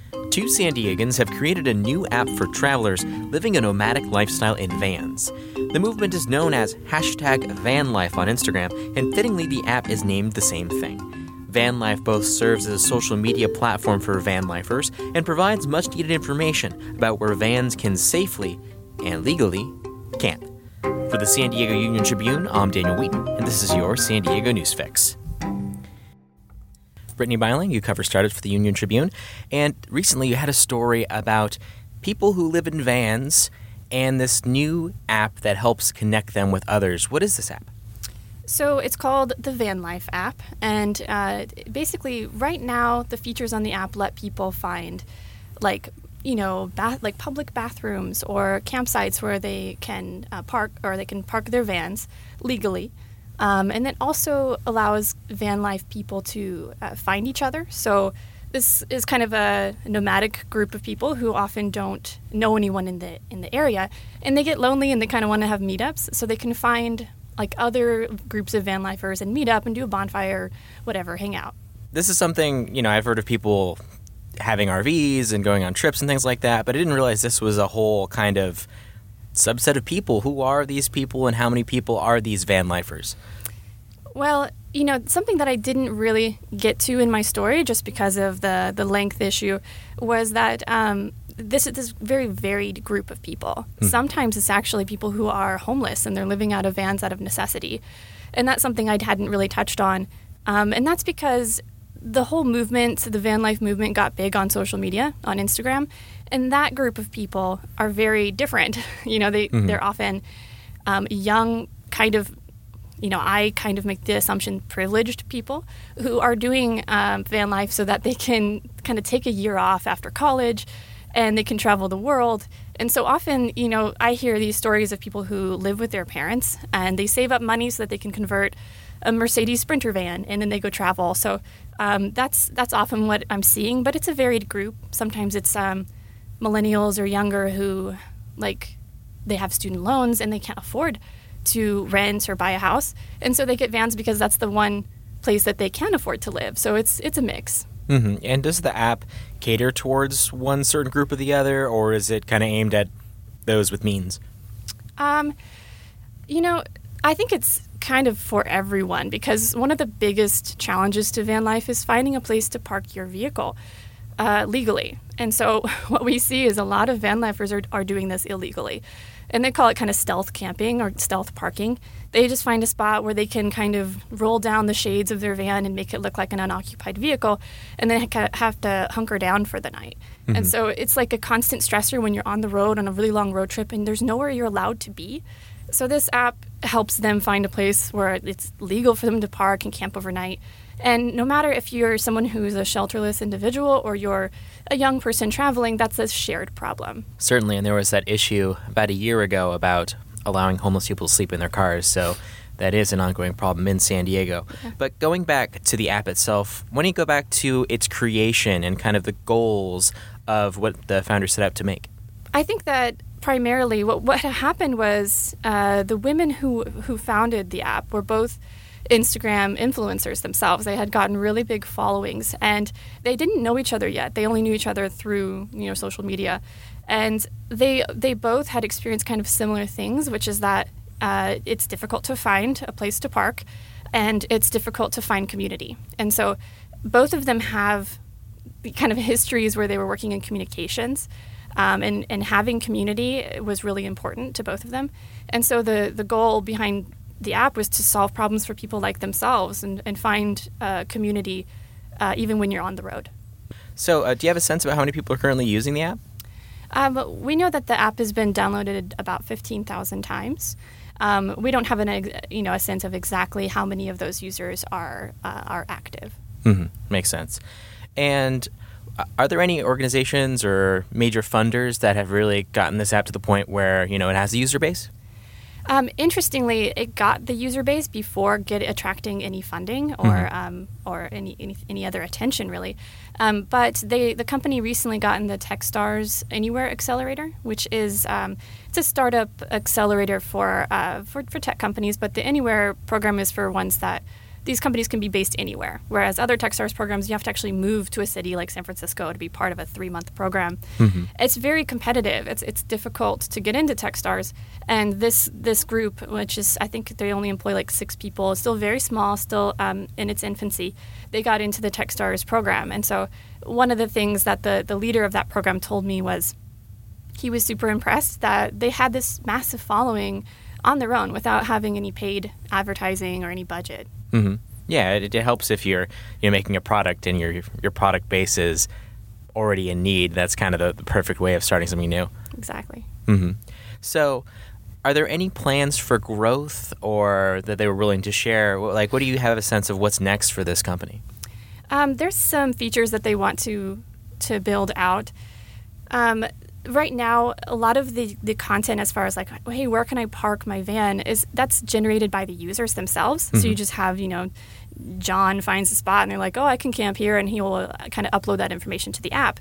Two San Diegans have created a new app for travelers living a nomadic lifestyle in vans. The movement is known as #VanLife on Instagram, and fittingly the app is named the same thing. VanLife both serves as a social media platform for van lifers and provides much-needed information about where vans can safely and legally camp. For the San Diego Union Tribune, I'm Daniel Wheaton, and this is your San Diego News Fix. Brittany Beiling, you cover startups for the Union Tribune, and recently you had a story about people who live in vans and this new app that helps connect them with others. What is this app? So it's called the VanLife app, and basically right now the features on the app let people find like public bathrooms or campsites where they can park their vans legally. And it also allows van life people to find each other. So this is kind of a nomadic group of people who often don't know anyone in the area, and they get lonely and they kind of want to have meetups, so they can find like other groups of van lifers and meet up and do a bonfire, whatever, hang out. This is something, I've heard of people having RVs and going on trips and things like that, but I didn't realize this was a whole kind of subset of people. Who are these people and how many people are these van lifers? Well, something that I didn't really get to in my story just because of the length issue was that this is this very varied group of people. Sometimes it's actually people who are homeless and they're living out of vans out of necessity. And that's something I hadn't really touched on. And that's because the whole movement, the van life movement, got big on social media, on Instagram. And that group of people are very different. They're often young, I kind of make the assumption privileged people who are doing van life so that they can kind of take a year off after college and they can travel the world. And so often, I hear these stories of people who live with their parents and they save up money so that they can convert a Mercedes Sprinter van and then they go travel. So that's often what I'm seeing, but it's a varied group. Sometimes it's millennials or younger who they have student loans and they can't afford to rent or buy a house, and so they get vans because that's the one place that they can afford to live. So it's a mix. Mm-hmm. And does the app cater towards one certain group or the other, or is it kind of aimed at those with means? I think it's kind of for everyone, because one of the biggest challenges to van life is finding a place to park your vehicle legally. And so what we see is a lot of van lifers are doing this illegally. And they call it kind of stealth camping or stealth parking. They just find a spot where they can kind of roll down the shades of their van and make it look like an unoccupied vehicle, and then have to hunker down for the night. Mm-hmm. And so it's like a constant stressor when you're on the road on a really long road trip and there's nowhere you're allowed to be. So this app helps them find a place where it's legal for them to park and camp overnight. And no matter if you're someone who's a shelterless individual or you're a young person traveling, that's a shared problem. Certainly, and there was that issue about a year ago about allowing homeless people to sleep in their cars, so that is an ongoing problem in San Diego. Yeah. But going back to the app itself, why don't you go back to its creation and kind of the goals of what the founders set out to make? I think that primarily what happened was the women who founded the app were both Instagram influencers themselves. They had gotten really big followings, and they didn't know each other yet. They only knew each other through social media, and they both had experienced kind of similar things, which is that it's difficult to find a place to park, and it's difficult to find community. And so both of them have kind of histories where they were working in communications, and having community was really important to both of them. And so the goal behind the app was to solve problems for people like themselves and find community even when you're on the road. So do you have a sense about how many people are currently using the app? We know that the app has been downloaded about 15,000 times. We don't have a sense of exactly how many of those users are active. Mm-hmm. Makes sense. And are there any organizations or major funders that have really gotten this app to the point where it has a user base? Interestingly, it got the user base before attracting any funding or any other attention, really. But the company recently got in the Techstars Anywhere Accelerator, which is it's a startup accelerator for tech companies. But the Anywhere program is for ones that these companies can be based anywhere. Whereas other Techstars programs, you have to actually move to a city like San Francisco to be part of a 3-month program. It's very competitive. It's difficult to get into Techstars. And this group, which is, I think they only employ like 6 people, is still very small, still in its infancy. They got into the Techstars program. And so one of the things that the leader of that program told me was he was super impressed that they had this massive following on their own without having any paid advertising or any budget. Yeah, it helps if you're making a product and your product base is already in need. That's kind of the perfect way of starting something new. Exactly. So are there any plans for growth or that they were willing to share? Like, what do you have a sense of what's next for this company? There's some features that they want to build out. Right now, a lot of the content as far as like, hey, where can I park my van, that's generated by the users themselves. So you just have, John finds a spot and they're like, oh, I can camp here, and he will kind of upload that information to the app.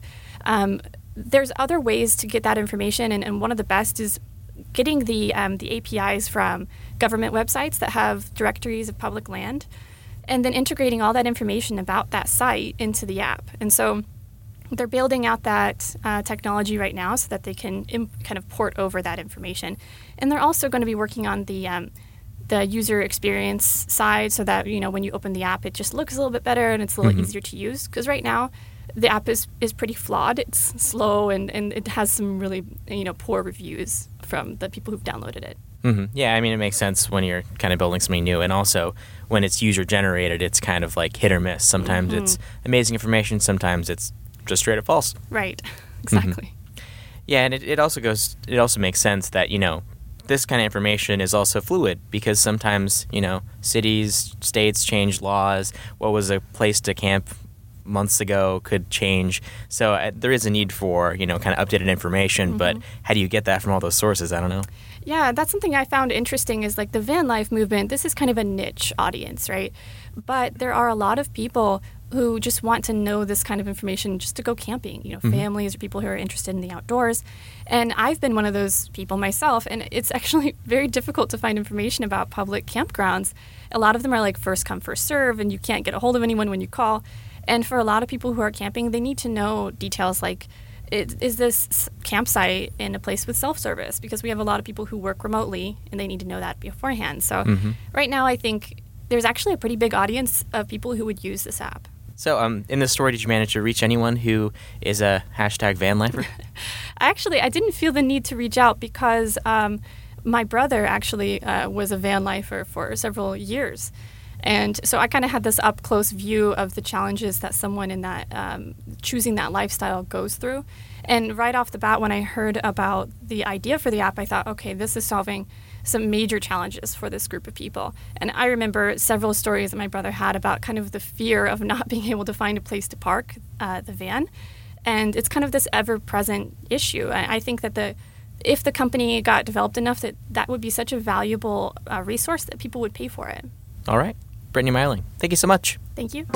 There's other ways to get that information, and one of the best is getting the APIs from government websites that have directories of public land, and then integrating all that information about that site into the app. And so they're building out that technology right now so that they can kind of port over that information. And they're also going to be working on the user experience side so that, when you open the app, it just looks a little bit better and it's a little easier to use. Because right now, the app is pretty flawed. It's slow and it has some really, poor reviews from the people who've downloaded it. Yeah, I mean, it makes sense when you're kind of building something new. And also, when it's user-generated, it's kind of like hit or miss. Sometimes it's amazing information. Sometimes it's just straight up false. Right. Exactly. Yeah, and it also makes sense that, this kind of information is also fluid because sometimes, cities, states change laws. What was a place to camp months ago could change. So there is a need for, kind of updated information, but how do you get that from all those sources? I don't know. Yeah, that's something I found interesting is like the van life movement. This is kind of a niche audience, right? But there are a lot of people who just want to know this kind of information just to go camping, families or people who are interested in the outdoors. And I've been one of those people myself, and it's actually very difficult to find information about public campgrounds. A lot of them are like first come, first serve, and you can't get a hold of anyone when you call. And for a lot of people who are camping, they need to know details like, is this campsite in a place with self-service? Because we have a lot of people who work remotely, and they need to know that beforehand. So right now, I think there's actually a pretty big audience of people who would use this app. So in this story, did you manage to reach anyone who is a hashtag van lifer? Actually, I didn't feel the need to reach out because my brother actually was a van lifer for several years. And so I kind of had this up-close view of the challenges that someone in that choosing that lifestyle goes through. And right off the bat, when I heard about the idea for the app, I thought, okay, this is solving some major challenges for this group of people. And I remember several stories that my brother had about kind of the fear of not being able to find a place to park the van. And it's kind of this ever-present issue. I think that if the company got developed enough, that would be such a valuable resource that people would pay for it. All right. Brittany Meiling, thank you so much. Thank you.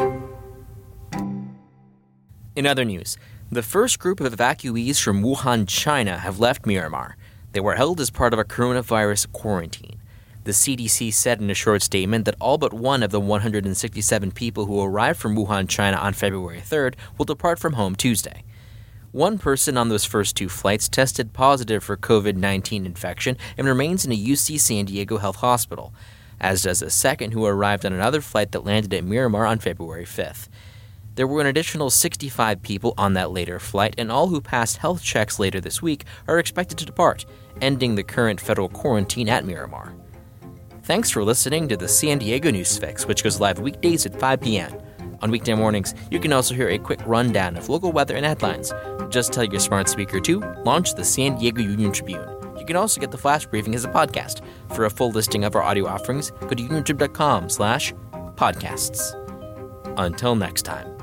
In other news, the first group of evacuees from Wuhan, China have left Myanmar. They were held as part of a coronavirus quarantine. The CDC said in a short statement that all but one of the 167 people who arrived from Wuhan, China on February 3rd will depart from home Tuesday. One person on those first 2 flights tested positive for COVID-19 infection and remains in a UC San Diego Health Hospital, as does a second who arrived on another flight that landed at Myanmar on February 5th. There were an additional 65 people on that later flight, and all who passed health checks later this week are expected to depart, ending the current federal quarantine at Myanmar. Thanks for listening to the San Diego News Fix, which goes live weekdays at 5 p.m. On weekday mornings, you can also hear a quick rundown of local weather and headlines. Just tell your smart speaker to launch the San Diego Union Tribune. You can also get the flash briefing as a podcast. For a full listing of our audio offerings, go to uniontrib.com/podcasts. Until next time.